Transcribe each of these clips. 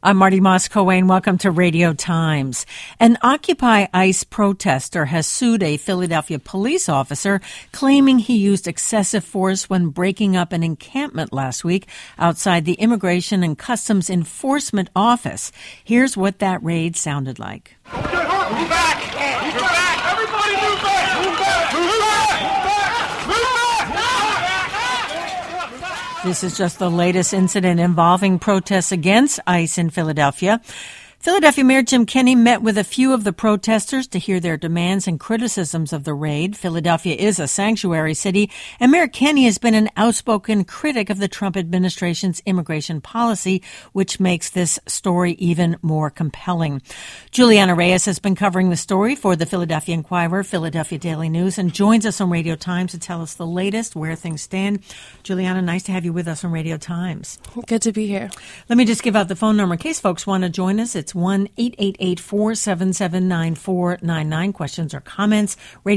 I'm Marty Moss-Coane. Welcome to Radio Times. An Occupy ICE protester has sued a Philadelphia police officer claiming he used excessive force when breaking up an encampment last week outside the Immigration and Customs Enforcement Office. Here's what that raid sounded like. Move back! Move back! Everybody move back! Move back! Move back! Move back! This is just the latest incident involving protests against ICE in Philadelphia. Philadelphia Mayor Jim Kenney met with a few of the protesters to hear their demands and criticisms of the raid. Philadelphia is a sanctuary city, and Mayor Kenney has been an outspoken critic of the Trump administration's immigration policy, which makes this story even more compelling. Juliana Reyes has been covering the story for the Philadelphia Inquirer, Philadelphia Daily News, and joins us on Radio Times to tell us the latest, where things stand. Juliana, nice to have you with us on Radio Times. Good to be here. Let me just give out the phone number in case folks want to join us. It's 1-888-477-9499. Questions or comments,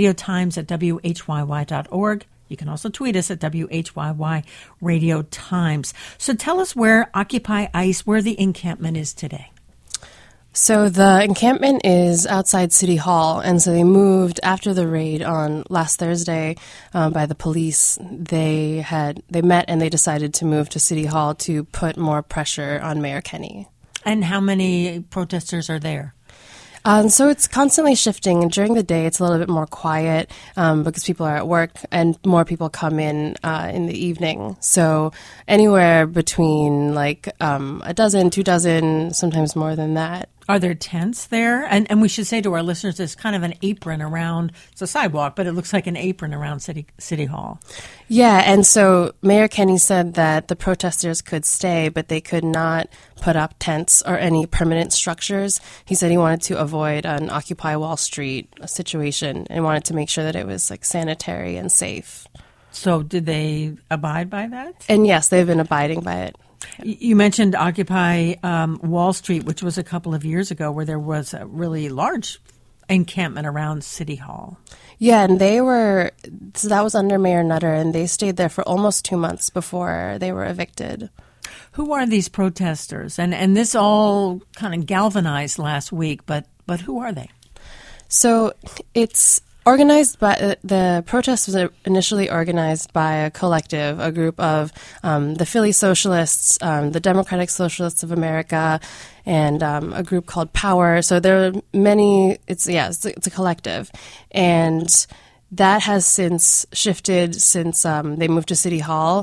radiotimes@whyy.org. You can also tweet us at WHYY Radio Times. So tell us where Occupy ICE, where the encampment is today. So the encampment is outside City Hall, and so they moved after the raid on last Thursday by the police. They met and they decided to move to City Hall to put more pressure on Mayor Kenney. And how many protesters are there? So it's constantly shifting. During the day, it's a little bit more quiet because people are at work, and more people come in the evening. So anywhere between a dozen, 2 dozen, sometimes more than that. Are there tents there? And we should say to our listeners, there's kind of an apron around, it's a sidewalk, but it looks like an apron around City Hall. Yeah, and so Mayor Kenney said that the protesters could stay, but they could not put up tents or any permanent structures. He said he wanted to avoid an Occupy Wall Street situation and wanted to make sure that it was sanitary and safe. So did they abide by that? And yes, they've been abiding by it. You mentioned Occupy Wall Street, which was a couple of years ago, where there was a really large encampment around City Hall. Yeah, and so that was under Mayor Nutter, and they stayed there for almost 2 months before they were evicted. Who are these protesters? And this all kind of galvanized last week, but who are they? So it's organized by the protest was initially organized by a collective, a group of the Philly Socialists, the Democratic Socialists of America, and a group called Power. So there are many. It's a collective, and that has since shifted since they moved to City Hall.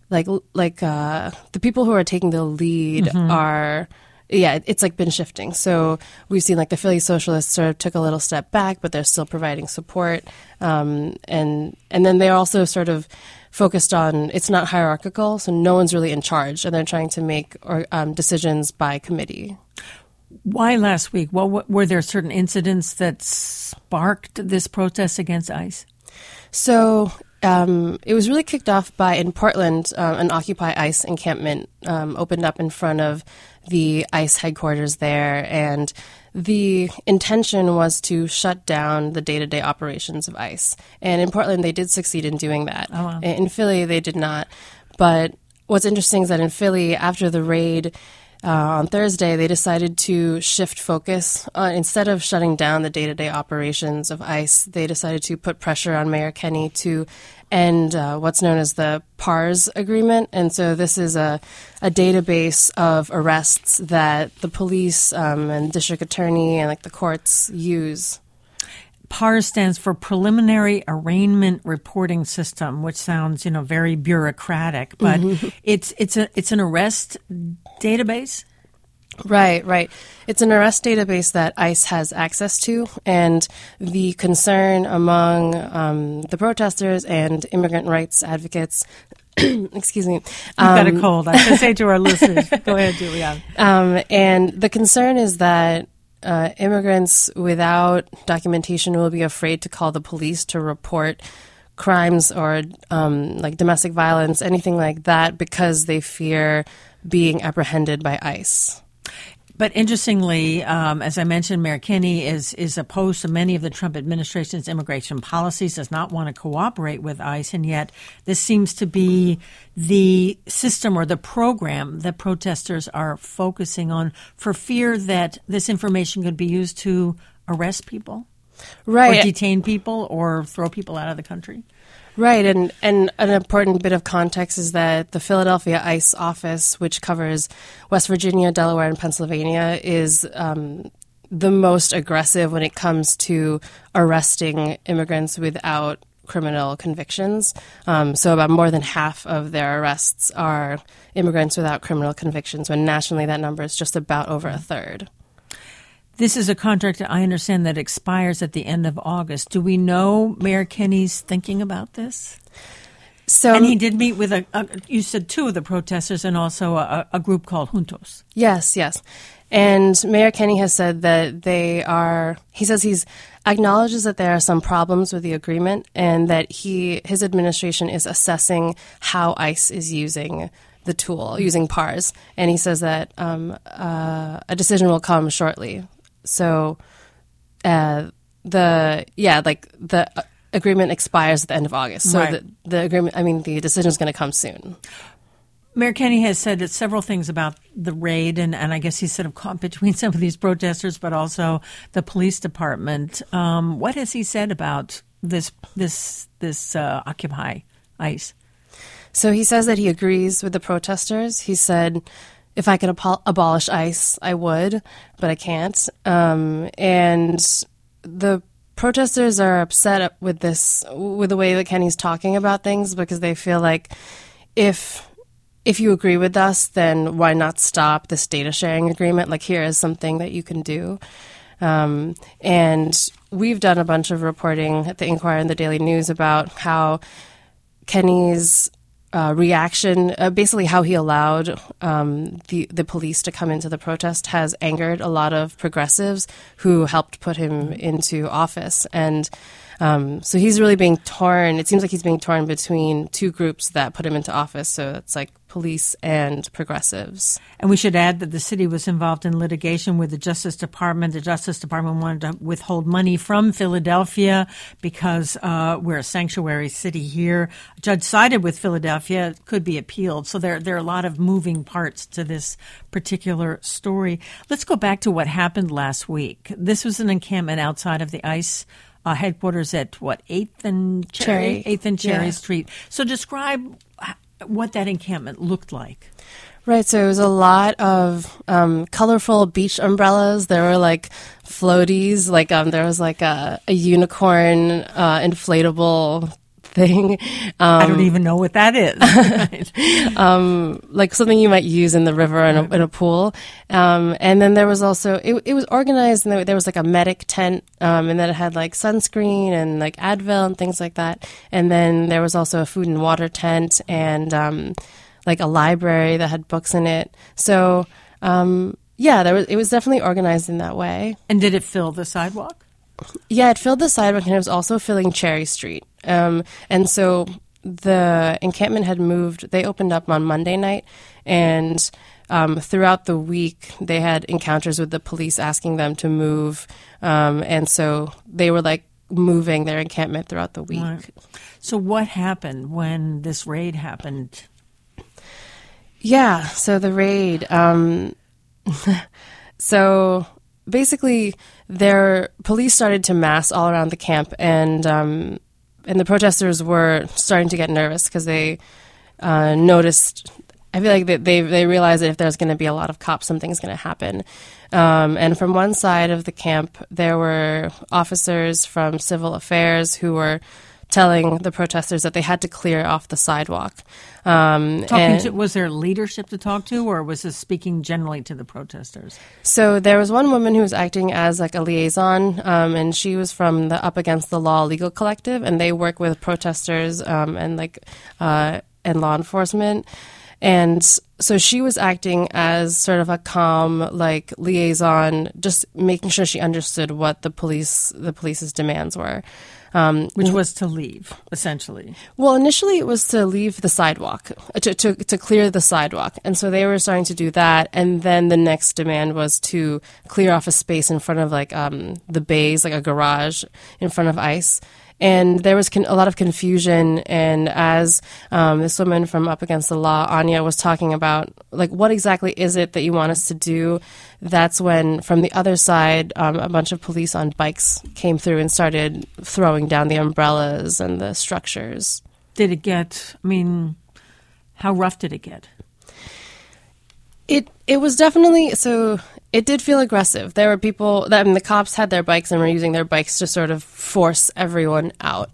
The people who are taking the lead are. Yeah, it's been shifting. So we've seen the Philly Socialists sort of took a little step back, but they're still providing support. And then they're also sort of focused on, it's not hierarchical, so no one's really in charge, and they're trying to make decisions by committee. Why last week? Well, were there certain incidents that sparked this protest against ICE? So it was really kicked off by, in Portland, an Occupy ICE encampment opened up in front of the ICE headquarters there, and the intention was to shut down the day-to-day operations of ICE. And in Portland, they did succeed in doing that. Oh, wow. In Philly, they did not. But what's interesting is that in Philly, after the raid on Thursday, they decided to shift focus. Instead of shutting down the day-to-day operations of ICE, they decided to put pressure on Mayor Kenney to end what's known as the PARS agreement. And so this is a database of arrests that the police and district attorney and the courts use. PARS stands for Preliminary Arraignment Reporting System, which sounds, very bureaucratic, but it's an arrest database. Right. It's an arrest database that ICE has access to, and the concern among the protesters and immigrant rights advocates, excuse me. You've got a cold. I should say to our listeners. Go ahead, Julia. And the concern is that immigrants without documentation will be afraid to call the police to report crimes or domestic violence, anything like that, because they fear being apprehended by ICE. But interestingly, as I mentioned, Mayor Kenney is opposed to many of the Trump administration's immigration policies, does not want to cooperate with ICE, and yet this seems to be the system or the program that protesters are focusing on for fear that this information could be used to arrest people, right, or detain people, or throw people out of the country. Right, and an important bit of context is that the Philadelphia ICE office, which covers West Virginia, Delaware, and Pennsylvania, is the most aggressive when it comes to arresting immigrants without criminal convictions. So about more than half of their arrests are immigrants without criminal convictions, when nationally that number is just about over a third. This is a contract, I understand, that expires at the end of August. Do we know Mayor Kenney's thinking about this? And he did meet with, you said two of the protesters and also a group called Juntos. Yes. And Mayor Kenney has said that he says he's acknowledges that there are some problems with the agreement and that his administration is assessing how ICE is using the tool, using PARS. And he says that a decision will come shortly. So the agreement expires at the end of August. So right. the decision is going to come soon. Mayor Kenney has said that several things about the raid, and I guess he's sort of caught between some of these protesters, but also the police department. What has he said about this Occupy ICE? So he says that he agrees with the protesters. He said, if I could abolish ICE, I would, but I can't. And the protesters are upset with the way that Kenney's talking about things, because they feel like if you agree with us, then why not stop this data sharing agreement? Like, here is something that you can do. And we've done a bunch of reporting at the Inquirer and the Daily News about how Kenney's reaction, basically how he allowed the police to come into the protest, has angered a lot of progressives who helped put him into office. And so he's really being torn. It seems like he's being torn between two groups that put him into office. So it's like police and progressives. And we should add that the city was involved in litigation with the Justice Department. The Justice Department wanted to withhold money from Philadelphia because we're a sanctuary city here. A judge sided with Philadelphia. It could be appealed. So there are a lot of moving parts to this particular story. Let's go back to what happened last week. This was an encampment outside of the ICE headquarters at 8th and Cherry? 8th and Cherry Street. So describe what that encampment looked like. Right, so it was a lot of colorful beach umbrellas. There were like floaties, like there was like a unicorn inflatable thing. I don't even know what that is. Like something you might use in the river in a pool. And then there was also, it was organized, and there was like a medic tent, and then it had like sunscreen and like Advil and things like that. And then there was also a food and water tent and like a library that had books in it. So it was definitely organized in that way. And did it fill the sidewalk? Yeah, it filled the sidewalk, and it was also filling Cherry Street. And so the encampment had moved. They opened up on Monday night, and throughout the week, they had encounters with the police asking them to move. And so they were like moving their encampment throughout the week. Right. So what happened when this raid happened? Yeah, so the raid. So basically, their police started to mass all around the camp, and the protesters were starting to get nervous because they noticed. I feel like they realized that if there's going to be a lot of cops, something's going to happen. And from one side of the camp, there were officers from Civil Affairs who were telling the protesters that they had to clear off the sidewalk. Was there leadership to talk to, or was this speaking generally to the protesters? So there was one woman who was acting as like a liaison, and she was from the Up Against the Law Legal Collective, and they work with protesters and law enforcement. And so she was acting as sort of a calm, like, liaison, just making sure she understood what the police's demands were. Which was to leave, essentially. Well, initially it was to leave the sidewalk, to clear the sidewalk. And so they were starting to do that. And then the next demand was to clear off a space in front of, like, the bays, like a garage in front of ICE. And there was a lot of confusion. And as this woman from Up Against the Law, Anya, was talking about, like, what exactly is it that you want us to do, that's when, from the other side, a bunch of police on bikes came through and started throwing down the umbrellas and the structures. Did it get, how rough did it get? It was definitely, so it did feel aggressive. There were people, the cops had their bikes and were using their bikes to sort of force everyone out.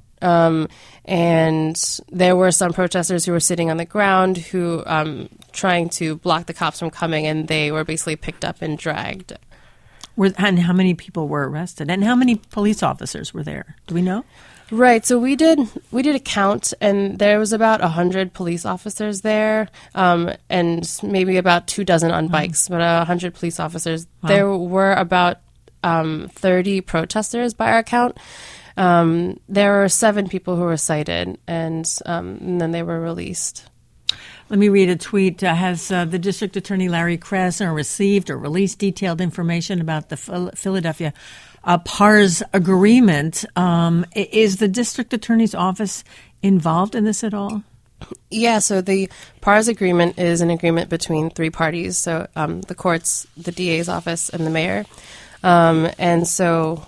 And there were some protesters who were sitting on the ground who trying to block the cops from coming, and they were basically picked up and dragged. And how many people were arrested? And how many police officers were there? Do we know? Right. So we did a count, and there was about 100 police officers there, and maybe about 24 on bikes, but 100 police officers. Wow. There were about 30 protesters by our count. There were 7 people who were cited, and then they were released. Let me read a tweet. Has the District Attorney Larry Krasner received or released detailed information about the Philadelphia PARS agreement? Is the District Attorney's Office involved in this at all? Yeah, so the PARS agreement is an agreement between 3 parties, so the courts, the DA's office, and the mayor. And so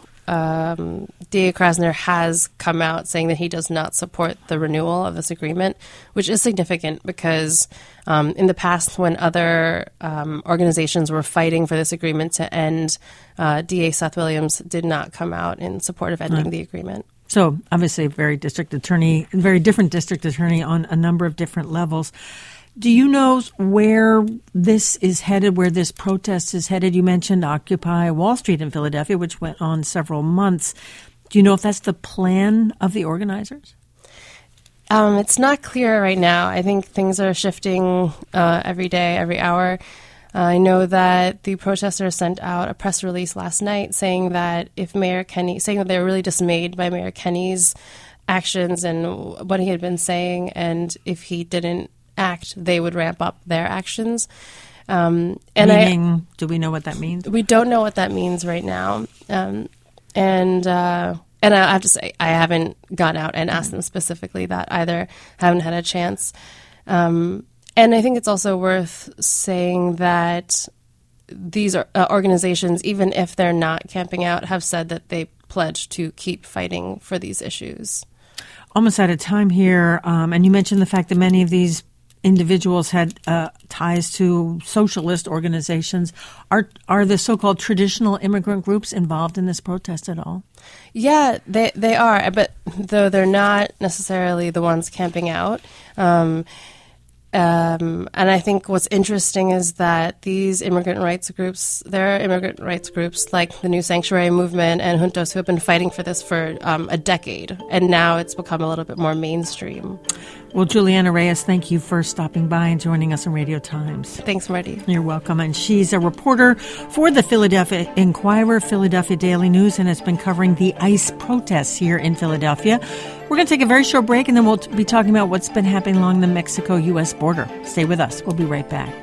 DA Krasner has come out saying that he does not support the renewal of this agreement, which is significant because in the past, when other organizations were fighting for this agreement to end, DA Seth Williams did not come out in support of ending the agreement. So obviously, very different district attorney on a number of different levels. Do you know where this is headed, where this protest is headed? You mentioned Occupy Wall Street in Philadelphia, which went on several months. Do you know if that's the plan of the organizers? It's not clear right now. I think things are shifting every day, every hour. I know that the protesters sent out a press release last night saying that they were really dismayed by Mayor Kenney's actions and what he had been saying, and if he didn't act, they would ramp up their actions. Do we know what that means? We don't know what that means right now. And I have to say, I haven't gone out and asked them specifically that either. Haven't had a chance. And I think it's also worth saying that these organizations, even if they're not camping out, have said that they pledge to keep fighting for these issues. Almost out of time here. And you mentioned the fact that many of these individuals had ties to socialist organizations. Are the so-called traditional immigrant groups involved in this protest at all? Yeah, they are, but though they're not necessarily the ones camping out. And I think what's interesting is that these immigrant rights groups, there are immigrant rights groups like the New Sanctuary Movement and Juntos who have been fighting for this for a decade, and now it's become a little bit more mainstream. Well, Juliana Reyes, thank you for stopping by and joining us on Radio Times. Thanks, Marty. You're welcome. And she's a reporter for the Philadelphia Inquirer, Philadelphia Daily News, and has been covering the ICE protests here in Philadelphia. We're going to take a very short break, and then we'll be talking about what's been happening along the Mexico-U.S. border. Stay with us. We'll be right back.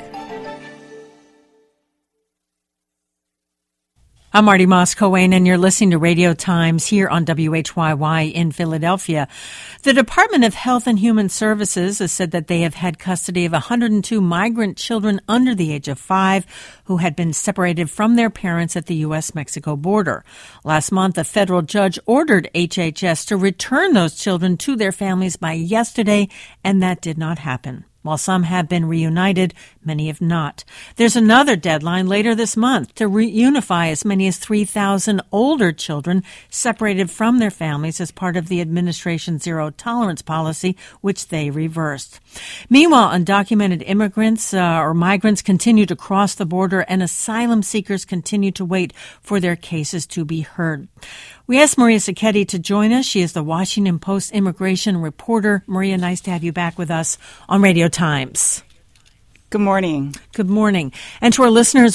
I'm Marty Moss-Coane, and you're listening to Radio Times here on WHYY in Philadelphia. The Department of Health and Human Services has said that they have had custody of 102 migrant children under the age of 5 who had been separated from their parents at the U.S.-Mexico border. Last month, a federal judge ordered HHS to return those children to their families by yesterday, and that did not happen. While some have been reunited, many have not. There's another deadline later this month to reunify as many as 3,000 older children separated from their families as part of the administration's zero-tolerance policy, which they reversed. Meanwhile, undocumented immigrants or migrants continue to cross the border, and asylum seekers continue to wait for their cases to be heard. We asked Maria Sacchetti to join us. She is the Washington Post immigration reporter. Maria, nice to have you back with us on Radio Times. Good morning. Good morning. And to our listeners,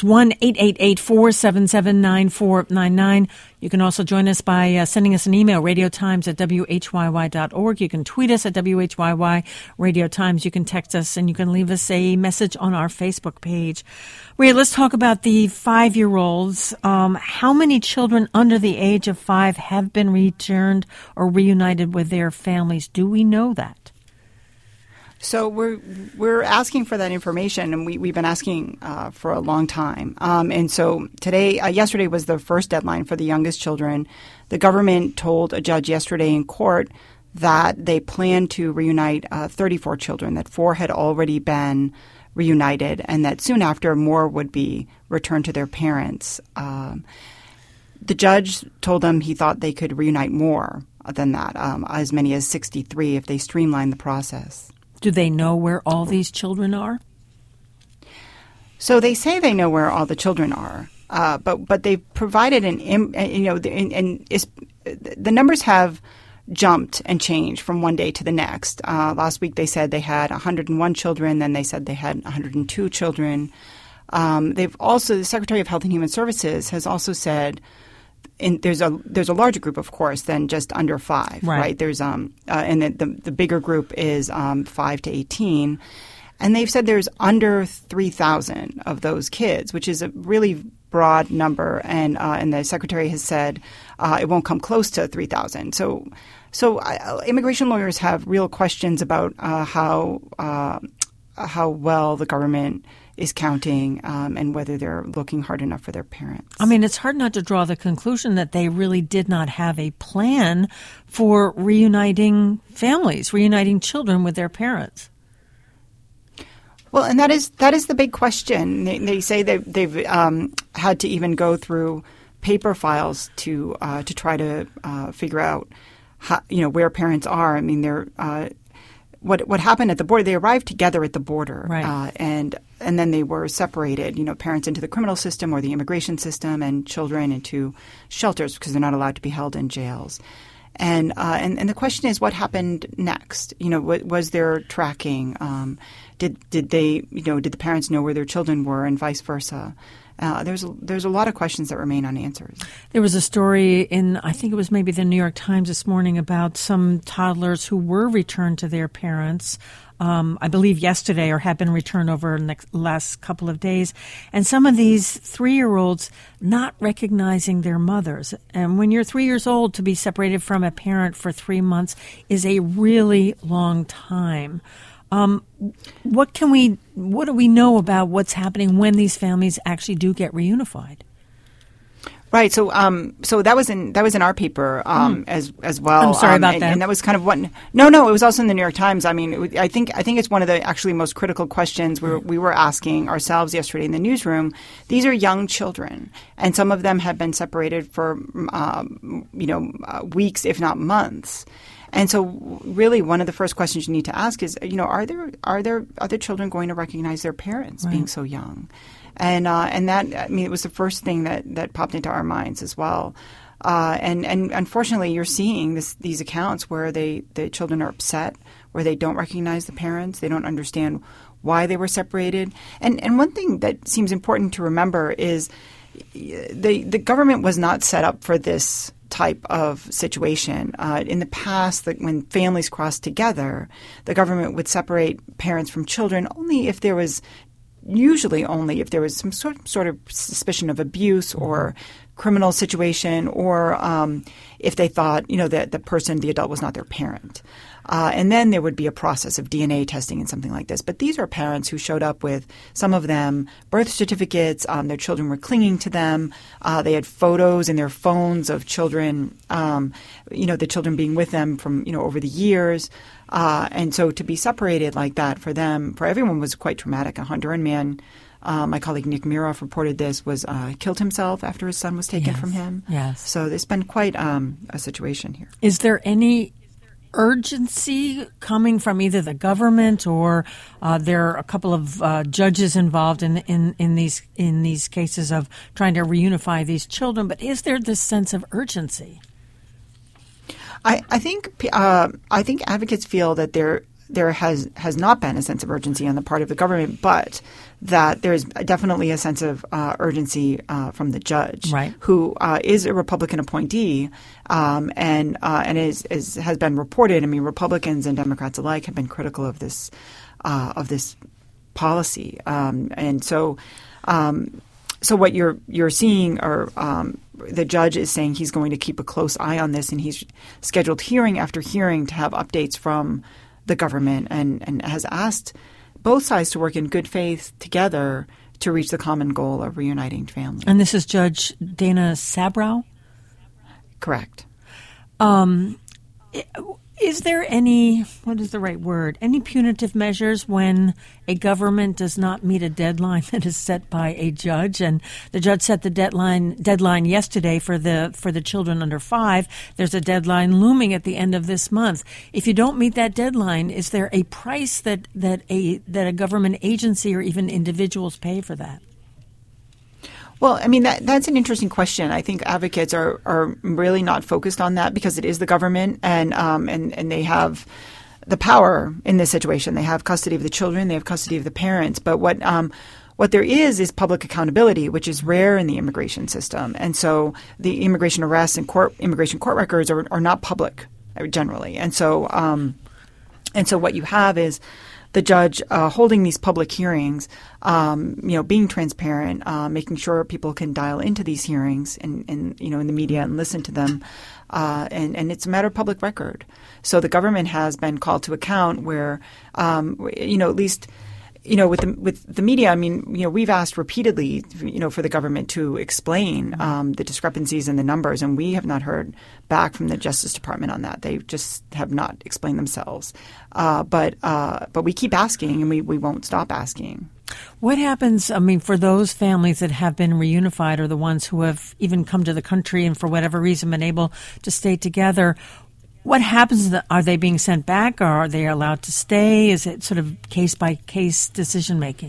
1-888-477-9499. You can also join us by sending us an email, radiotimes@whyy.org. You can tweet us at WHYY Radio Times. You can text us, and you can leave us a message on our Facebook page. Ray, let's talk about the 5-year-olds. How many children under the age of 5 have been returned or reunited with their families? Do we know that? So we're asking for that information, and we've been asking for a long time. And so yesterday was the first deadline for the youngest children. The government told a judge yesterday in court that they plan to reunite 34 children, that 4 had already been reunited, and that soon after more would be returned to their parents. The judge told them he thought they could reunite more than that, as many as 63 if they streamline the process. Do they know where all these children are? So they say they know where all the children are, but they've provided the numbers have jumped and changed from one day to the next. Last week they said they had 101 children, then they said they had 102 children. The Secretary of Health and Human Services has also said. There's a larger group, of course, than just under 5, right? There's and the bigger group is 5 to 18, and they've said there's under 3,000 of those kids, which is a really broad number, and the Secretary has said it won't come close to 3,000. So immigration lawyers have real questions about how well the government is counting and whether they're looking hard enough for their parents. I mean, it's hard not to draw the conclusion that they really did not have a plan for reuniting families, reuniting children with their parents. Well, and that is the big question. They say they've had to even go through paper files to try to figure out how, where parents are. I mean, they're what happened at the border. They arrived together at the border, right. And then they were separated. Parents into the criminal system or the immigration system, and children into shelters because they're not allowed to be held in jails. And the question is, what happened next? Was there tracking? Did the parents know where their children were, and vice versa? There's a lot of questions that remain unanswered. There was a story in, I think it was maybe the New York Times this morning, about some toddlers who were returned to their parents, I believe yesterday, or had been returned over the last couple of days. And some of these 3-year-olds not recognizing their mothers. And when you're 3 years old, to be separated from a parent for 3 months is a really long time. What do we know about what's happening when these families actually do get reunified? Right. So that was in our paper as well. I'm sorry about that. And that was kind of what. No, it was also in the New York Times. I mean, I think it's one of the actually most critical questions we were asking ourselves yesterday in the newsroom. These are young children, and some of them have been separated for weeks, if not months. And so really one of the first questions you need to ask is, are there other children going to recognize their parents being so young? And that, I mean, it was the first thing that popped into our minds as well. And unfortunately, you're seeing these accounts where the children are upset, where they don't recognize the parents, they don't understand why they were separated. And one thing that seems important to remember is the government was not set up for this type of situation. In the past, when families crossed together, the government would separate parents from children only if there was some sort of suspicion of abuse or criminal situation, or if they thought, that the adult was not their parent. And then there would be a process of DNA testing and something like this. But these are parents who showed up with, some of them, birth certificates. Their children were clinging to them. They had photos in their phones of children, the children being with them from, over the years. And so to be separated like that for everyone was quite traumatic. A Honduran man, my colleague Nick Miroff reported this, was killed himself after his son was taken from him. Yes. So there's been quite a situation here. Is there any urgency coming from either the government or there are a couple of judges involved in these cases of trying to reunify these children? But is there this sense of urgency? I think advocates feel that there has not been a sense of urgency on the part of the government, but that there's definitely a sense of urgency from the judge, right, who is a Republican appointee, and has been reported. I mean, Republicans and Democrats alike have been critical of this policy, and so what you're seeing are the judge is saying he's going to keep a close eye on this, and he's scheduled hearing after hearing to have updates from the government, and has asked both sides to work in good faith together to reach the common goal of reuniting families. And this is Judge Dana Sabrow? Correct. Is there any, what is the right word, any punitive measures when a government does not meet a deadline that is set by a judge? And the judge set the deadline yesterday for the children under 5. There's a deadline looming at the end of this month. If you don't meet that deadline, is there a price that a government agency or even individuals pay for that? Well, I mean, that's an interesting question. I think advocates are really not focused on that because it is the government, and they have the power in this situation. They have custody of the children, they have custody of the parents. But what there is public accountability, which is rare in the immigration system. And so the immigration arrests and immigration court records are not public generally. And so what you have is the judge holding these public hearings, being transparent, making sure people can dial into these hearings and in the media and listen to them, and it's a matter of public record. So the government has been called to account where, at least. With the media, I mean, we've asked repeatedly, for the government to explain the discrepancies in the numbers, and we have not heard back from the Justice Department on that. They just have not explained themselves. But we keep asking, and we won't stop asking. What happens, I mean, for those families that have been reunified or the ones who have even come to the country and for whatever reason been able to stay together? What happens? Are they being sent back, or are they allowed to stay? Is it sort of case-by-case decision-making?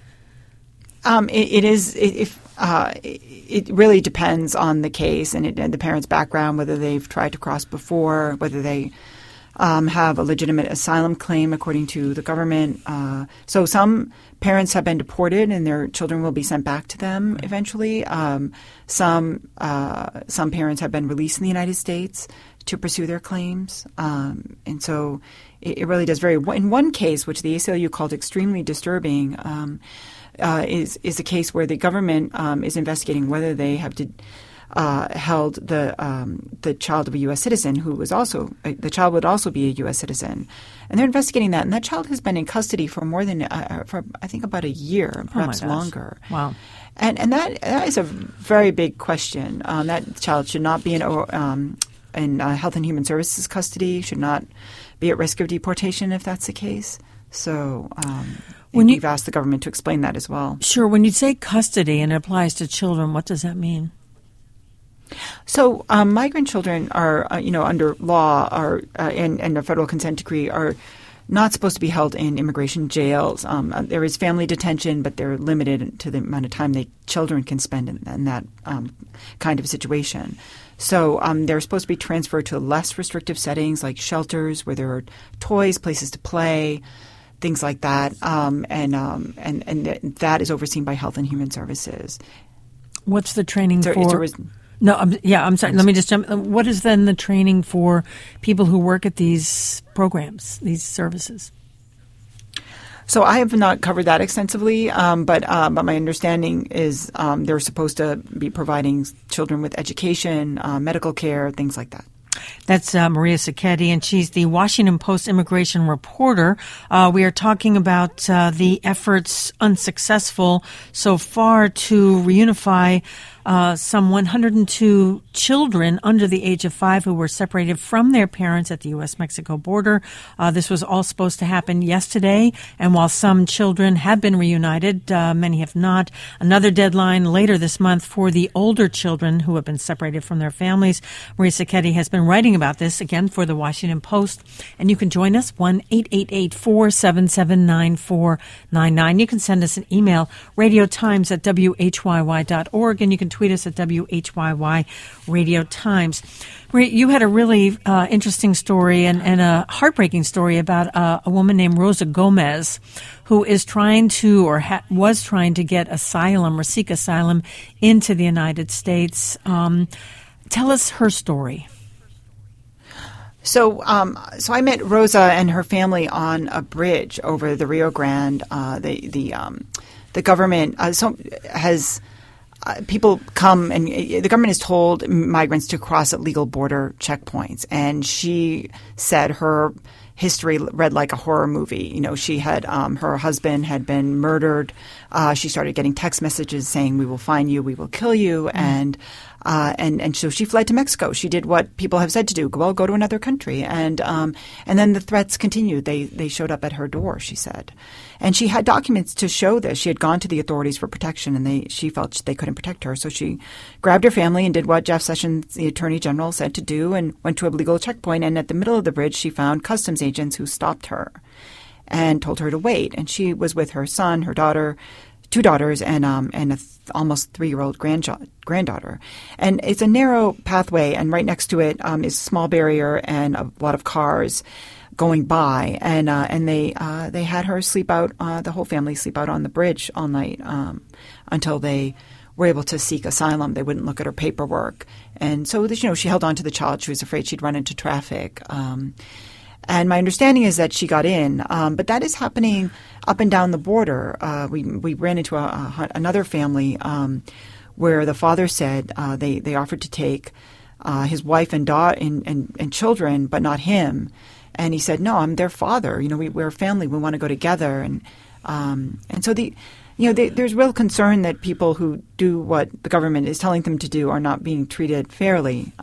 It really depends on the case and the parent's background, whether they've tried to cross before, whether they have a legitimate asylum claim according to the government. So some parents have been deported and their children will be sent back to them eventually. Some parents have been released in the United States to pursue their claims. And so it really does vary. In one case, which the ACLU called extremely disturbing, is a case where the government is investigating whether they have held the child of a U.S. citizen who was also the child would also be a U.S. citizen, and they're investigating that. And that child has been in custody for more than for I think about a year, perhaps longer. Wow. And that is a very big question. That child should not be in Health and Human Services custody, should not be at risk of deportation if that's the case. So we've asked the government to explain that as well. Sure. When you say custody and it applies to children, what does that mean? So migrant children are, under law and a federal consent decree are not supposed to be held in immigration jails. There is family detention, but they're limited to the amount of time children can spend in that kind of situation. So they're supposed to be transferred to less restrictive settings like shelters where there are toys, places to play, things like that, and that is overseen by Health and Human Services. What's the training for? I'm sorry. Let me just jump. What is then the training for people who work at these programs, these services? So I have not covered that extensively, but my understanding is they're supposed to be providing children with education, medical care, things like that. That's Maria Sacchetti, and she's the Washington Post immigration reporter. We are talking about the efforts unsuccessful so far to reunify some 102 children under the age of 5 who were separated from their parents at the U.S.-Mexico border. This was all supposed to happen yesterday, and while some children have been reunited, many have not. Another deadline later this month for the older children who have been separated from their families. Maria Sacchetti has been writing about this, again, for the Washington Post, and you can join us, 1-888-477-9499. You can send us an email, radiotimes@whyy.org, and you can tweet us at WHYY Radio Times. Maria, you had a really interesting story and a heartbreaking story about a woman named Rosa Gomez, who is trying to or was trying to get asylum or seek asylum into the United States. Tell us her story. So I met Rosa and her family on a bridge over the Rio Grande. The government has people come, and the government has told migrants to cross at legal border checkpoints. And she said her history read like a horror movie. You know, she had her husband had been murdered. She started getting text messages saying, "We will find you, we will kill you," and so she fled to Mexico. She did what people have said to do: well, go to another country. And then the threats continued. They showed up at her door, she said, and she had documents to show this. She had gone to the authorities for protection, and she felt they couldn't protect her. So she grabbed her family and did what Jeff Sessions, the Attorney General, said to do, and went to a legal checkpoint. And at the middle of the bridge, she found customs agents who stopped her and told her to wait. And she was with her son, her daughter, 2 daughters, and a almost 3-year-old granddaughter. And it's a narrow pathway, and right next to it is a small barrier and a lot of cars going by. And they had her sleep out, the whole family sleep out on the bridge all night until they were able to seek asylum. They wouldn't look at her paperwork. And so, she held on to the child. She was afraid she'd run into traffic. And my understanding is that she got in, but that is happening up and down the border. We ran into another family where the father said they offered to take his wife and daughter and children, but not him. And he said, "No, I'm their father. We're a family. We want to go together." And so there's real concern that people who do what the government is telling them to do are not being treated fairly.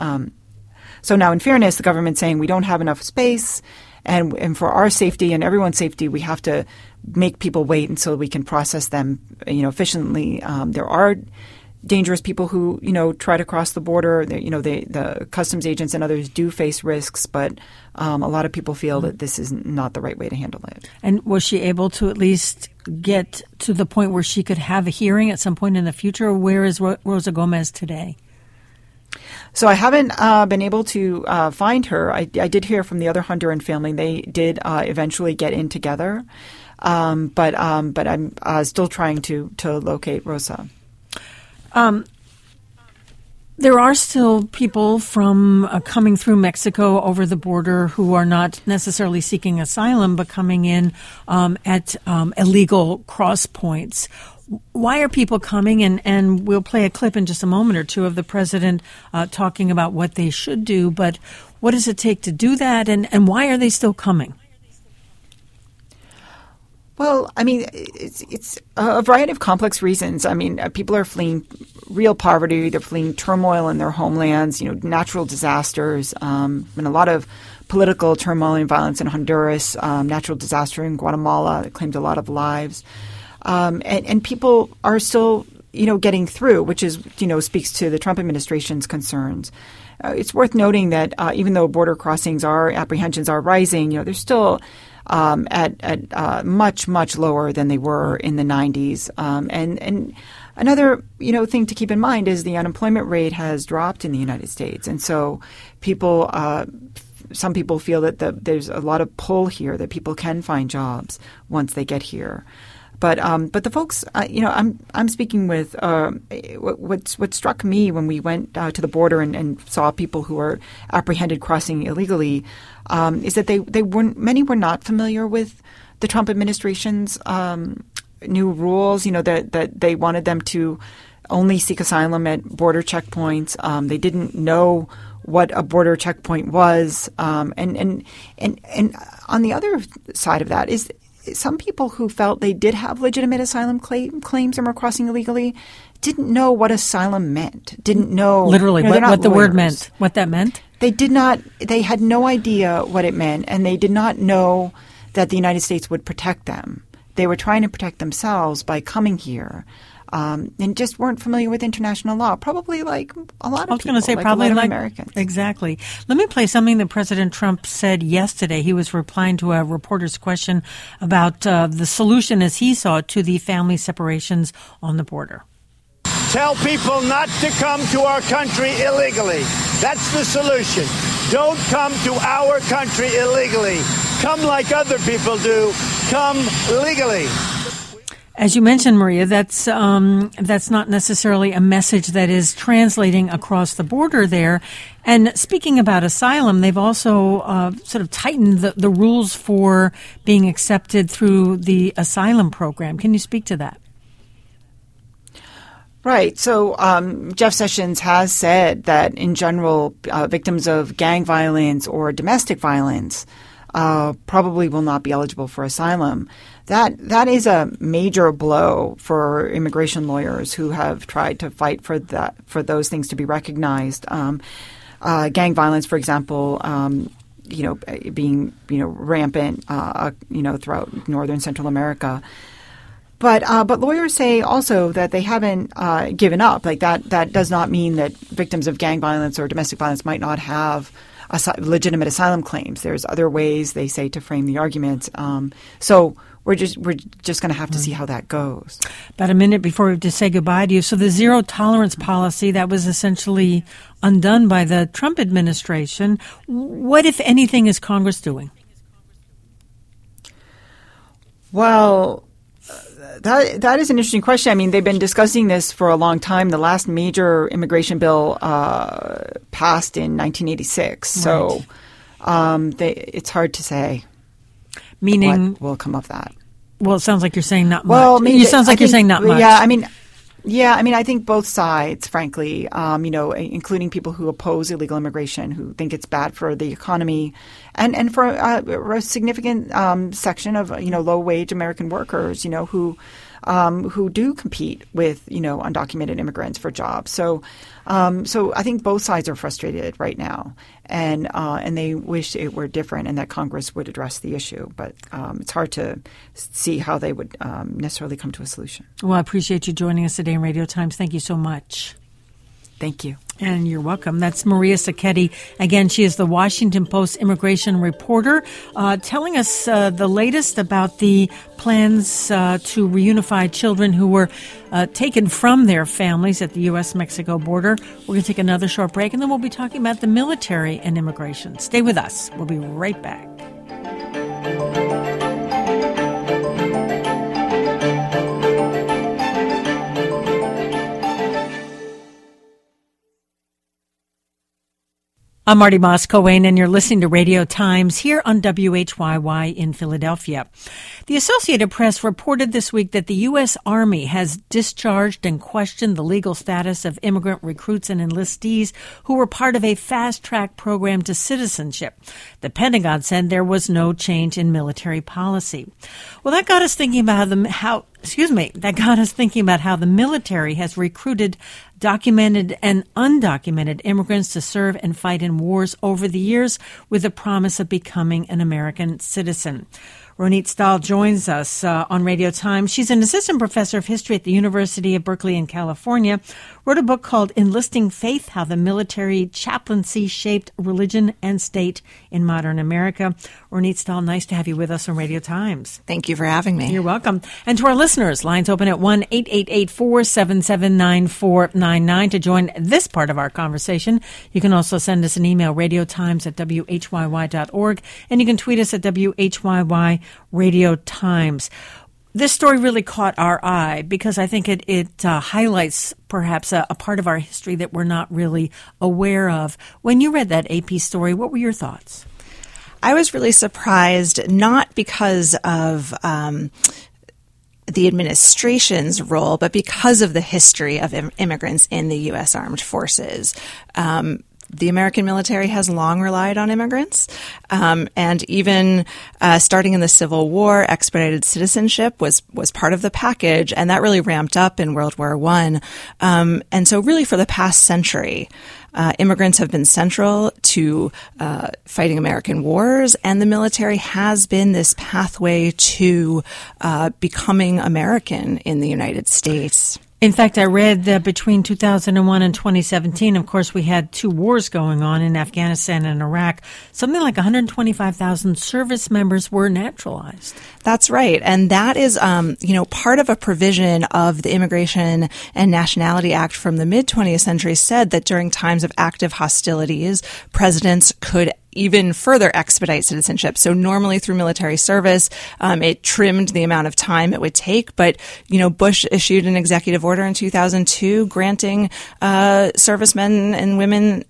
So now, in fairness, the government's saying we don't have enough space, and for our safety and everyone's safety, we have to make people wait until we can process them, efficiently. There are dangerous people who, try to cross the border. The customs agents and others do face risks, but a lot of people feel that this is not the right way to handle it. And was she able to at least get to the point where she could have a hearing at some point in the future? Where is Rosa Gomez today? So I haven't been able to find her. I did hear from the other Honduran family. They did eventually get in together, but I'm still trying to locate Rosa. There are still people from coming through Mexico over the border who are not necessarily seeking asylum, but coming in at illegal cross points. Why are people coming? And we'll play a clip in just a moment or two of the president talking about what they should do. But what does it take to do that? And why are they still coming? Well, I mean, it's a variety of complex reasons. I mean, people are fleeing real poverty. They're fleeing turmoil in their homelands, natural disasters, and a lot of political turmoil and violence in Honduras, natural disaster in Guatemala that claimed a lot of lives. And people are still, getting through, which is, speaks to the Trump administration's concerns. It's worth noting that even though border crossings apprehensions are rising, they're still at much, much lower than they were in the 90s. And another, thing to keep in mind is the unemployment rate has dropped in the United States. And so some people feel that there's a lot of pull here, that people can find jobs once they get here. But the folks, I'm speaking with. What struck me when we went to the border and saw people who were apprehended crossing illegally is that many were not familiar with the Trump administration's new rules. That they wanted them to only seek asylum at border checkpoints. They didn't know what a border checkpoint was, and on the other side of that is some people who felt they did have legitimate asylum claims and were crossing illegally didn't know what asylum meant, didn't know literally what the word meant, what that meant. They had no idea what it meant, and they did not know that the United States would protect them. They were trying to protect themselves by coming here. And just weren't familiar with international law, probably like a lot of people. I was going to say probably like Americans. Exactly. Let me play something that President Trump said yesterday. He was replying to a reporter's question about the solution, as he saw it, to the family separations on the border. Tell people not to come to our country illegally. That's the solution. Don't come to our country illegally. Come like other people do. Come legally. As you mentioned, Maria, that's not necessarily a message that is translating across the border there. And speaking about asylum, they've also sort of tightened the rules for being accepted through the asylum program. Can you speak to that? Right. So Jeff Sessions has said that in general, victims of gang violence or domestic violence probably will not be eligible for asylum. That is a major blow for immigration lawyers who have tried to fight for those things to be recognized. Gang violence, for example, being rampant, throughout northern Central America. But lawyers say also that they haven't given up. Like that does not mean that victims of gang violence or domestic violence might not have legitimate asylum claims. There's other ways, they say, to frame the argument. So we're just going to have to see how that goes. About a minute before we have to say goodbye to you. So the zero tolerance policy that was essentially undone by the Trump administration. What, if anything, is Congress doing? Well, that is an interesting question. I mean, they've been discussing this for a long time. The last major immigration bill passed in 1986. Right. So it's hard to say. Meaning, what will come of that? Well, it sounds like you're saying not much. Well, you're saying not much. Yeah, I mean, I think both sides, frankly, including people who oppose illegal immigration, who think it's bad for the economy, and for a significant section of low-wage American workers, who do compete with undocumented immigrants for jobs. So I think both sides are frustrated right now, and they wish it were different and that Congress would address the issue. But it's hard to see how they would necessarily come to a solution. Well, I appreciate you joining us today in Radio Times. Thank you so much. Thank you. And you're welcome. That's Maria Sacchetti. Again, she is the Washington Post immigration reporter, telling us the latest about the plans to reunify children who were taken from their families at the U.S.-Mexico border. We're going to take another short break, and then we'll be talking about the military and immigration. Stay with us. We'll be right back. I'm Marty Moss-Coane, and you're listening to Radio Times here on WHYY in Philadelphia. The Associated Press reported this week that the U.S. Army has discharged and questioned the legal status of immigrant recruits and enlistees who were part of a fast-track program to citizenship. The Pentagon said there was no change in military policy. Well, that got us thinking about how the military has recruited documented and undocumented immigrants to serve and fight in wars over the years with the promise of becoming an American citizen. Ronit Stahl joins us on Radio Times. She's an assistant professor of history at the University of Berkeley in California, wrote a book called Enlisting Faith, How the Military Chaplaincy Shaped Religion and State in Modern America. Ronit Stahl, nice to have you with us on Radio Times. Thank you for having me. You're welcome. And to our listeners, lines open at 1-888-477-9499 to join this part of our conversation. You can also send us an email, radiotimes@whyy.org, and you can tweet us at WHYY Radio Times. This story really caught our eye because I think it highlights perhaps a part of our history that we're not really aware of. When you read that AP story, what were your thoughts? I was really surprised, not because of the administration's role, but because of the history of immigrants in the U.S. Armed Forces. The American military has long relied on immigrants, and even starting in the Civil War, expedited citizenship was part of the package, and that really ramped up in World War I. And so really for the past century, immigrants have been central to fighting American wars, and the military has been this pathway to becoming American in the United States. In fact, I read that between 2001 and 2017, of course, we had 2 wars going on in Afghanistan and Iraq. Something like 125,000 service members were naturalized. That's right. And that is, part of a provision of the Immigration and Nationality Act from the mid-20th century said that during times of active hostilities, presidents could even further expedite citizenship. So normally through military service, it trimmed the amount of time it would take. But, Bush issued an executive order in 2002 granting servicemen and women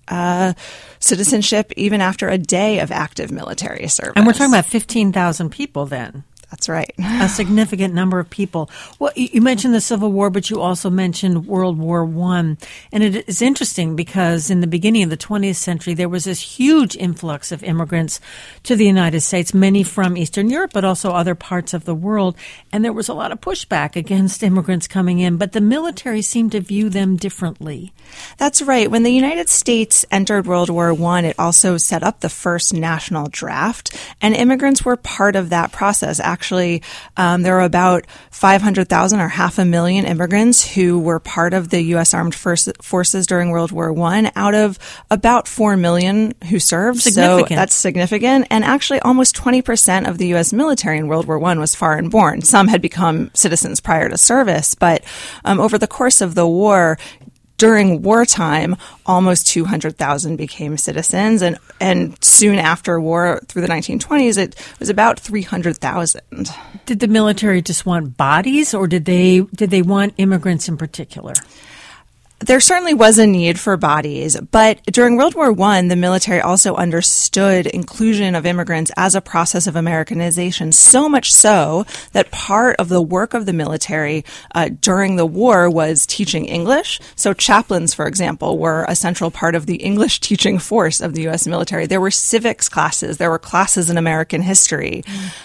citizenship even after a day of active military service. And we're talking about 15,000 people then. That's right. A significant number of people. Well, you mentioned the Civil War, but you also mentioned World War I. And it is interesting because in the beginning of the 20th century, there was this huge influx of immigrants to the United States, many from Eastern Europe, but also other parts of the world. And there was a lot of pushback against immigrants coming in, but the military seemed to view them differently. That's right. When the United States entered World War I, it also set up the first national draft, and immigrants were part of that process. Actually, there were about 500,000 or 500,000 immigrants who were part of the U.S. Armed Forces during World War I out of about 4 million who served. So that's significant. And actually, almost 20% of the U.S. military in World War I was foreign born. Some had become citizens prior to service. But over the course of the war, during wartime, almost 200,000 became citizens, and soon after war, through the 1920s, it was about 300,000. Did the military just want bodies, or did they want immigrants in particular? There certainly was a need for bodies, but during World War I, the military also understood inclusion of immigrants as a process of Americanization, so much so that part of the work of the military during the war was teaching English. So chaplains, for example, were a central part of the English teaching force of the U.S. military. There were civics classes. There were classes in American history.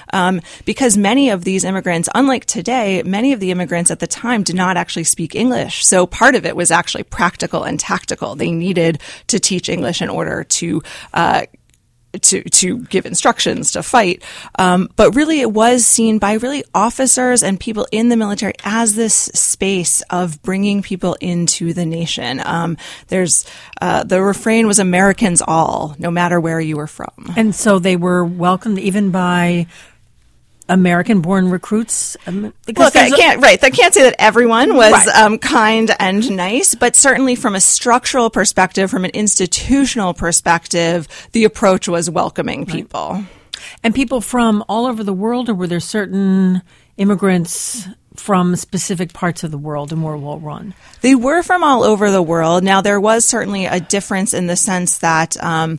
Because many of these immigrants, unlike today, many of the immigrants at the time did not actually speak English. So part of it was actually practical and tactical. They needed to teach English in order to give instructions, to fight. But really it was seen by really officers and people in the military as this space of bringing people into the nation. The refrain was Americans all, no matter where you were from. And so they were welcomed even by American-born recruits? Look, I can't say that everyone was kind and nice, but certainly from a structural perspective, from an institutional perspective, the approach was welcoming people. Right. And people from all over the world, or were there certain immigrants from specific parts of the world in World War I? They were from all over the world. Now, there was certainly a difference in the sense that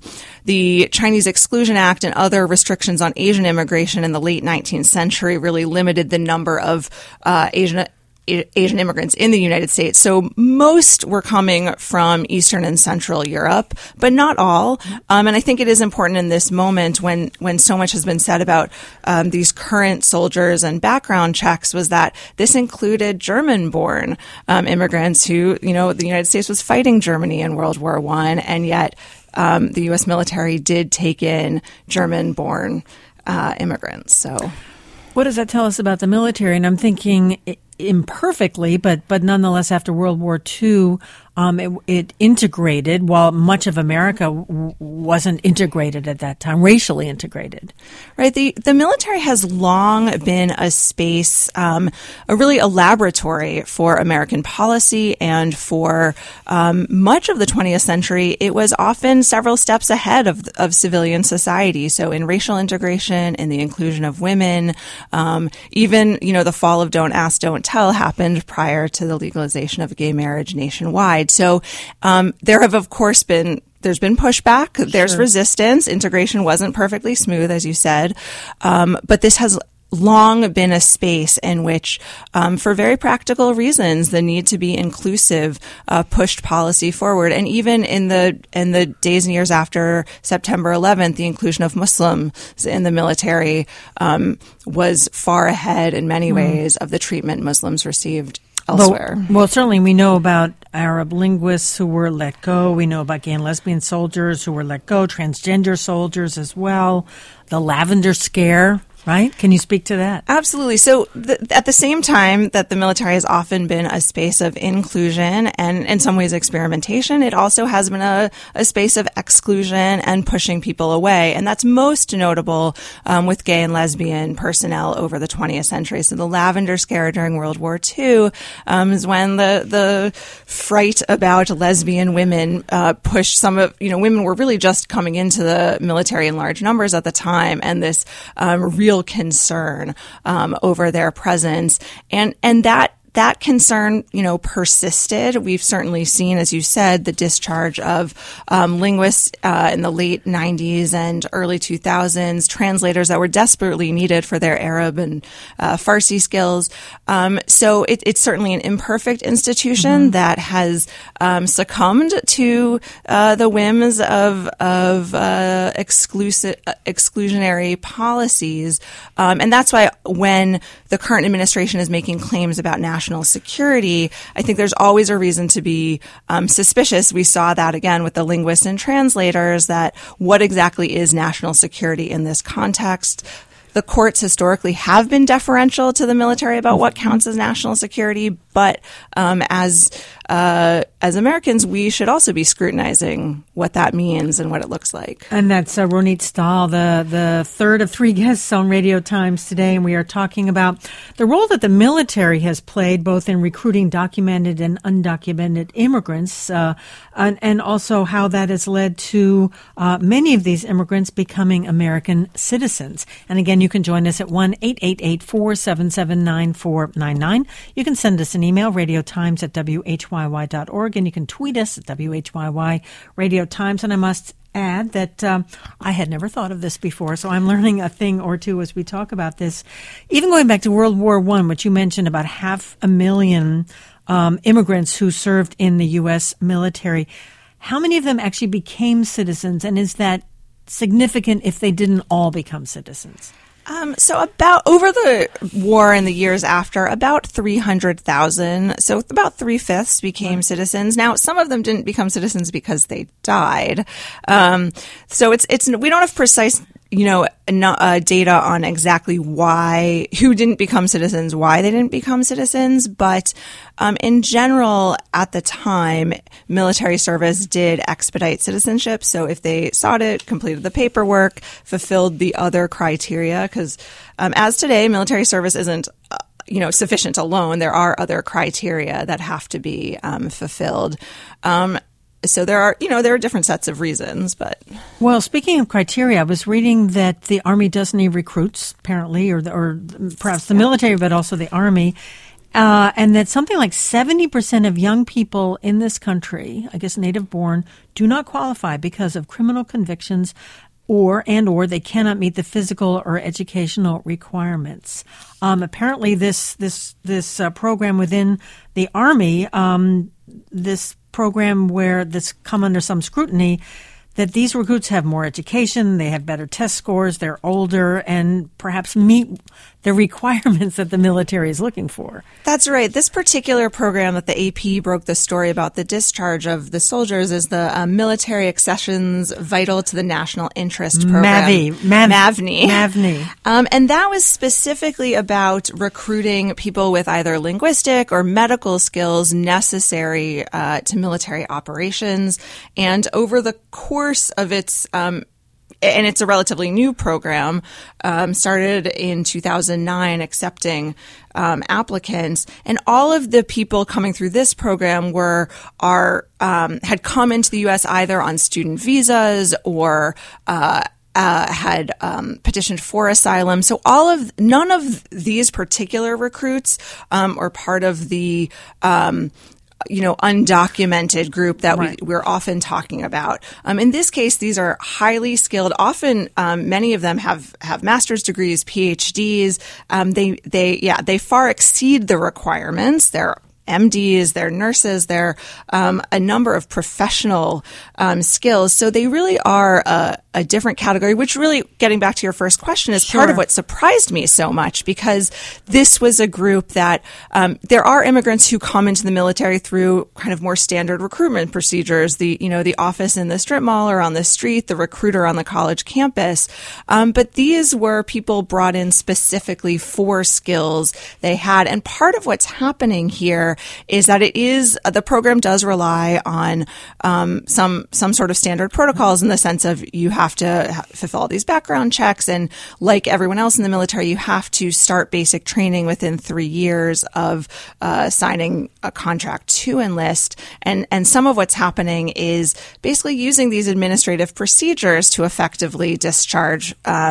the Chinese Exclusion Act and other restrictions on Asian immigration in the late 19th century really limited the number of Asian immigrants in the United States. So most were coming from Eastern and Central Europe, but not all. And I think it is important in this moment when so much has been said about these current soldiers and background checks, was that this included German-born immigrants who, the United States was fighting Germany in World War I, and yet the U.S. military did take in German-born immigrants. So, what does that tell us about the military? And I'm thinking imperfectly, but nonetheless, after World War II, it integrated, while much of America wasn't integrated at that time, racially integrated. Right. The military has long been a space, a laboratory for American policy, and for much of the 20th century, it was often several steps ahead of civilian society. So in racial integration, in the inclusion of women, even, the fall of Don't Ask, Don't Tell happened prior to the legalization of gay marriage nationwide. So there have, of course, there's been pushback. There's resistance. Integration wasn't perfectly smooth, as you said. But this has long been a space in which, for very practical reasons, the need to be inclusive pushed policy forward. And even in the days and years after September 11th, the inclusion of Muslims in the military was far ahead in many ways of the treatment Muslims received elsewhere. Well, certainly we know about Arab linguists who were let go. We know about gay and lesbian soldiers who were let go, transgender soldiers as well, the Lavender Scare. right? Can you speak to that? Absolutely. So at the same time that the military has often been a space of inclusion and in some ways experimentation, it also has been a space of exclusion and pushing people away. And that's most notable with gay and lesbian personnel over the 20th century. So the Lavender Scare during World War II is when the fright about lesbian women pushed some of, women were really just coming into the military in large numbers at the time, and this real concern over their presence, and that concern, persisted. We've certainly seen, as you said, the discharge of linguists in the late 90s and early 2000s, translators that were desperately needed for their Arab and Farsi skills. So it's certainly an imperfect institution that has succumbed to the whims of exclusionary policies. And that's why when the current administration is making claims about national security, I think there's always a reason to be suspicious. We saw that again with the linguists and translators, that what exactly is national security in this context? The courts historically have been deferential to the military about what counts as national security, but as Americans, we should also be scrutinizing what that means and what it looks like. And that's Ronit Stahl, the third of three guests on Radio Times today, and we are talking about the role that the military has played both in recruiting documented and undocumented immigrants, and also how that has led to many of these immigrants becoming American citizens. And again, you can join us at 1-888-477-9499. You can send us an email, radiotimes@whyy.org, and you can tweet us at WHYY Radio Times. And I must add that I had never thought of this before, so I'm learning a thing or two as we talk about this. Even going back to World War I, which you mentioned, about 500,000 immigrants who served in the U.S. military. How many of them actually became citizens, and is that significant if they didn't all become citizens? So about over the war and the years after, about 300,000, so about 3/5 became citizens. Now, some of them didn't become citizens because they died. So it's we don't have precise data on exactly who didn't become citizens, why they didn't become citizens. But in general, at the time, military service did expedite citizenship. So if they sought it, completed the paperwork, fulfilled the other criteria, because as today, military service isn't sufficient alone. There are other criteria that have to be fulfilled. So there are different sets of reasons, but. Well, speaking of criteria, I was reading that the Army does need recruits, apparently, or perhaps the military, but also the Army, and that something like 70% of young people in this country, I guess native born, do not qualify because of criminal convictions or they cannot meet the physical or educational requirements. Apparently, this program within the Army, this program where this come under some scrutiny, that these recruits have more education, they have better test scores, they're older, and perhaps meet the requirements that the military is looking for. That's right. This particular program that the AP broke the story about, the discharge of the soldiers, is the Military Accessions Vital to the National Interest Program. MAVNI. And that was specifically about recruiting people with either linguistic or medical skills necessary to military operations. And over the course of its and it's a relatively new program, started in 2009, accepting applicants. And all of the people coming through this program had come into the U.S. either on student visas or had petitioned for asylum. So none of these particular recruits are part of the undocumented group that we're often talking about. In this case, these are highly skilled. Often, many of them have master's degrees, PhDs. They far exceed the requirements. They're MDs, they're nurses, they're a number of professional skills. So they really are a different category, which really, getting back to your first question, is part of what surprised me so much, because this was a group that there are immigrants who come into the military through kind of more standard recruitment procedures, the office in the strip mall or on the street, the recruiter on the college campus. But these were people brought in specifically for skills they had. And part of what's happening here is that the program does rely on some sort of standard protocols, in the sense of you have to fulfill all these background checks, and like everyone else in the military, you have to start basic training within 3 years of signing a contract to enlist. And some of what's happening is basically using these administrative procedures to effectively discharge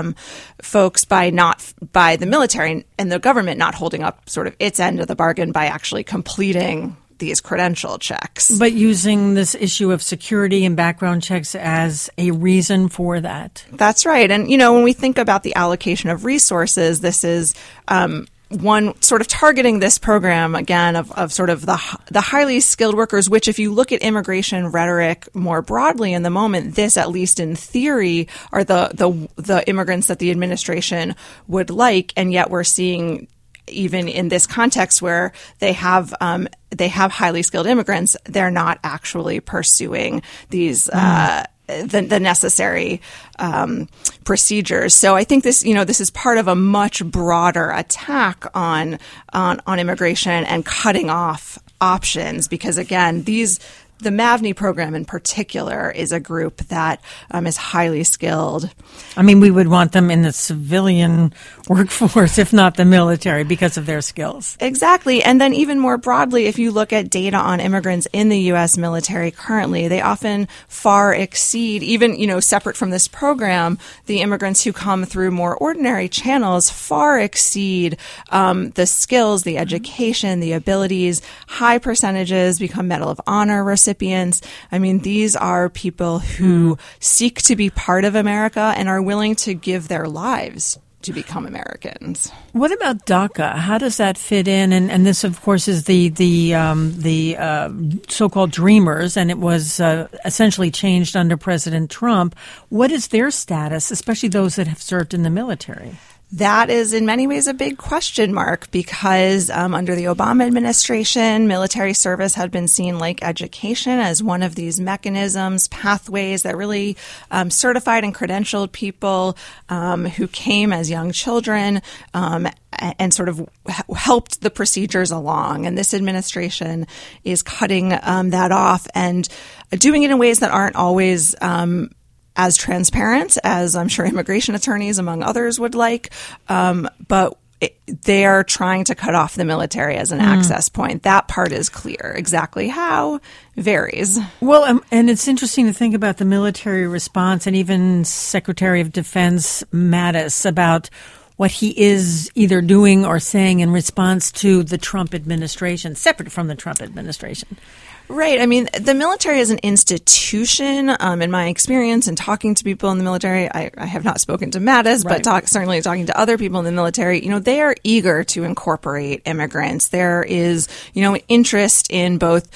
folks by the military and the government not holding up sort of its end of the bargain by actually completing these credential checks. But using this issue of security and background checks as a reason for that. That's right. And, when we think about the allocation of resources, this is one sort of targeting this program, again, of sort of the highly skilled workers, which, if you look at immigration rhetoric more broadly in the moment, this, at least in theory, are the immigrants that the administration would like. And yet we're seeing, even in this context where they have highly skilled immigrants, they're not actually pursuing these the necessary procedures. So I think this is part of a much broader attack on immigration and cutting off options, because again, the MAVNI program in particular is a group that is highly skilled. I mean, we would want them in the civilian workforce, if not the military, because of their skills. Exactly. And then even more broadly, if you look at data on immigrants in the U.S. military currently, they often far exceed, even, separate from this program, the immigrants who come through more ordinary channels far exceed the skills, the education, the abilities. High percentages become Medal of Honor recipients. I mean, these are people who seek to be part of America and are willing to give their lives to become Americans. What about DACA? How does that fit in? And this, of course, is the so-called Dreamers, and it was essentially changed under President Trump. What is their status, especially those that have served in the military? That is in many ways a big question mark, because under the Obama administration, military service had been seen, like education, as one of these mechanisms, pathways that really certified and credentialed people who came as young children and sort of helped the procedures along. And this administration is cutting that off and doing it in ways that aren't always as transparent as I'm sure immigration attorneys, among others, would like. But they are trying to cut off the military as an access point. That part is clear. Exactly how varies. Well, and it's interesting to think about the military response, and even Secretary of Defense Mattis, about what he is either doing or saying in response to the Trump administration, separate from the Trump administration. Right. I mean, the military is an institution. In my experience and talking to people in the military, I have not spoken to Mattis, right, but certainly talking to other people in the military, they are eager to incorporate immigrants. There is, interest in both,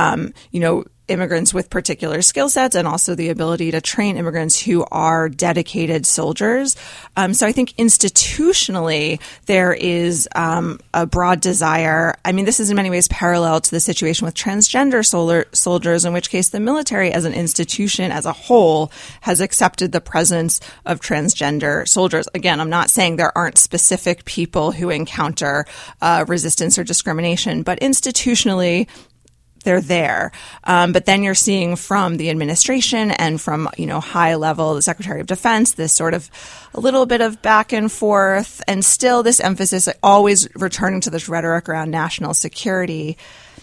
immigrants with particular skill sets and also the ability to train immigrants who are dedicated soldiers. So I think institutionally there is a broad desire. I mean, this is in many ways parallel to the situation with transgender soldiers, in which case the military as an institution as a whole has accepted the presence of transgender soldiers. Again, I'm not saying there aren't specific people who encounter resistance or discrimination, but institutionally, they're there. But then you're seeing from the administration and from, high level, the Secretary of Defense, this sort of a little bit of back and forth, and still this emphasis always returning to this rhetoric around national security,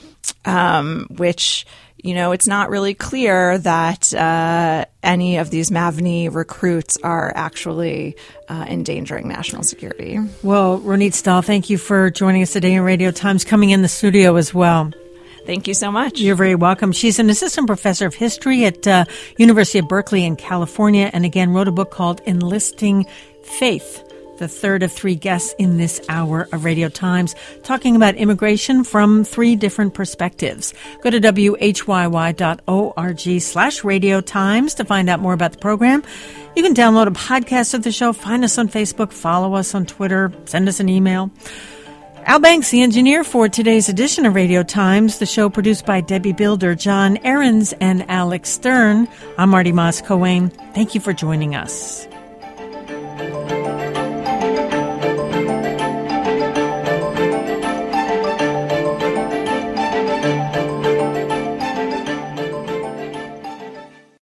which, it's not really clear that any of these MAVNI recruits are actually endangering national security. Well, Ronit Stahl, thank you for joining us today in Radio Times, coming in the studio as well. Thank you so much. You're very welcome. She's an assistant professor of history at University of Berkeley in California, and again wrote a book called Enlisting Faith, the third of three guests in this hour of Radio Times, talking about immigration from three different perspectives. Go to whyy.org/Radio Times to find out more about the program. You can download a podcast of the show, find us on Facebook, follow us on Twitter, send us an email. Al Banks, the engineer for today's edition of Radio Times, the show produced by Debbie Builder, John Ahrens, and Alex Stern. I'm Marty Moss-Coane. Thank you for joining us.